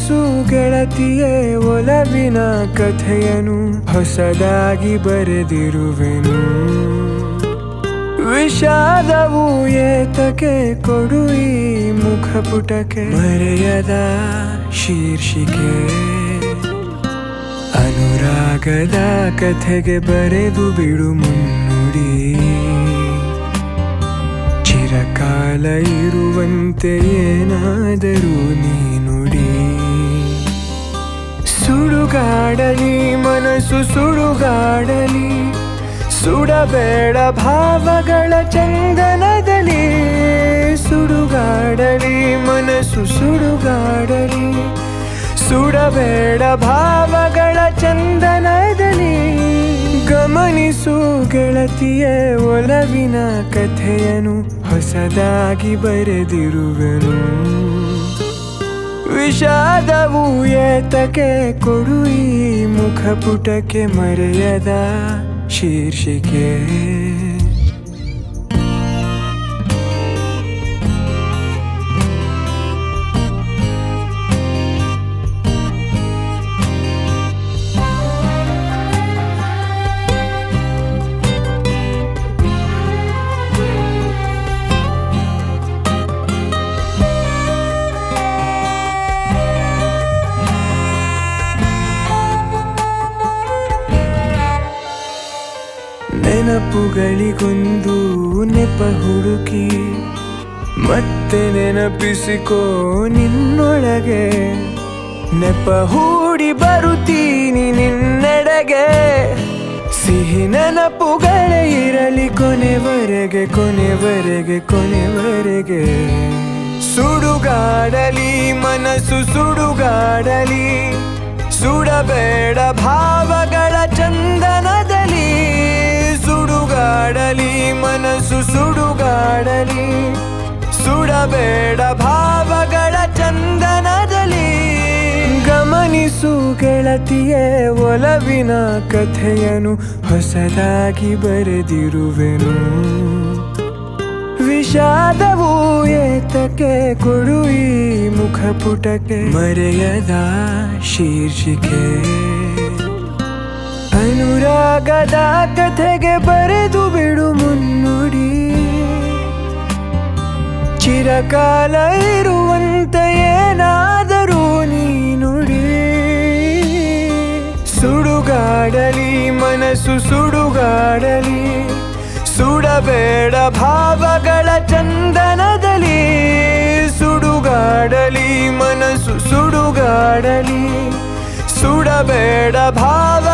ಗಮನಿಸು ಗೆಳತಿಯೇ ಒಲವಿನ ಕಥೆಯನು ಹೊಸದಾಗಿ ಬರೆದಿರುವೆನು. ವಿಷಾದವು ಏತಕ್ಕೆ ಕೊಡು ಈ ಮುಖಪುಟಕ್ಕೆ ಮರೆಯದ ಶೀರ್ಷಿಕೆ. ಅನುರಾಗದ ಕಥೆಗೆ ಬರೆದು ಬಿಡು ಮುನ್ನುಡಿ. ಚಿರಕಾಲ ಇರುವಂತೆ ಏನಾದರೂ ನೀ ನುಡಿ. ಸುಡುಗಾಡಲಿ ಮನಸ್ಸು ಸುಡುಗಾಡಲಿ, ಸುಡಬೇಡ ಭಾವಗಳ ಚಂದನದಲ್ಲಿ. ಸುಡುಗಾಡಲಿ ಮನಸ್ಸು ಸುಡುಗಾಡಲಿ, ಸುಡಬೇಡ ಭಾವಗಳ ಚಂದನದಲ್ಲಿ. ಗಮನಿಸು ಗೆಳತಿಯೇ ಒಲವಿನ ಕಥೆಯನು ಹೊಸದಾಗಿ ಬರೆದಿರುವೆನು. ವಿಷಾದವು ಏತಕ್ಕೆ ಕೊಡು ಈ ಮುಖಪುಟಕ್ಕೆ ಮರೆಯದ ಶೀರ್ಷಿಕೆ. ನೆನಪುಗಳಿಗೊಂದು ನೆಪ ಹುಡುಕಿ ಮತ್ತೆ ನೆನಪಿಸಿಕೋ ನಿನ್ನೊಳಗೆ. ನೆಪ ಹೂಡಿ ಬರುತ್ತೀನಿ ನಿನ್ನೆಡೆಗೆ. ಸಿಹಿ ನೆನಪುಗಳೇ ಇರಲಿ ಕೊನೆವರೆಗೆ ಕೊನೆವರೆಗೆ ಕೊನೆವರೆಗೆ. ಸುಡುಗಾಡಲಿ ಮನಸ್ಸು ಸುಡುಗಾಡಲಿ, ಸುಡಬೇಡ ಭಾವಗಳ ಚಂದನದಲ್ಲಿ. ಸುಡುಗಾಡಲಿ ಮನಸ್ಸು ಸುಡುಗಾಡಲಿ, ಸುಡಬೇಡ ಭಾವಗಳ ಚಂದನದಲ್ಲಿ. ಗಮನಿಸು ಗೆಳತಿಯೇ ಒಲವಿನ ಕಥೆಯನು ಹೊಸದಾಗಿ ಬರೆದಿರುವೆನು. ವಿಷಾದವು ಏತಕ್ಕೆ ಕೊಡು ಈ ಮುಖಪುಟಕ್ಕೆ ಮರೆಯದ ಶೀರ್ಷಿಕೆ. ಅನುರಾಗದ ಕಥೆಗೆ ಬರೆದು ಬಿಡು ಮುನ್ನುಡಿ. ಚಿರಕಾಲ ಇರುವಂತೆ ಏನಾದರೂ ನೀ ನುಡಿ. ಸುಡುಗಾಡಲಿ ಮನಸ್ಸು ಸುಡುಗಾಡಲಿ, ಸುಡಬೇಡ ಭಾವಗಳ ಚಂದನದಲ್ಲಿ. ಸುಡುಗಾಡಲಿ ಮನಸ್ಸು ಸುಡುಗಾಡಲಿ, ಸುಡಬೇಡ ಭಾವ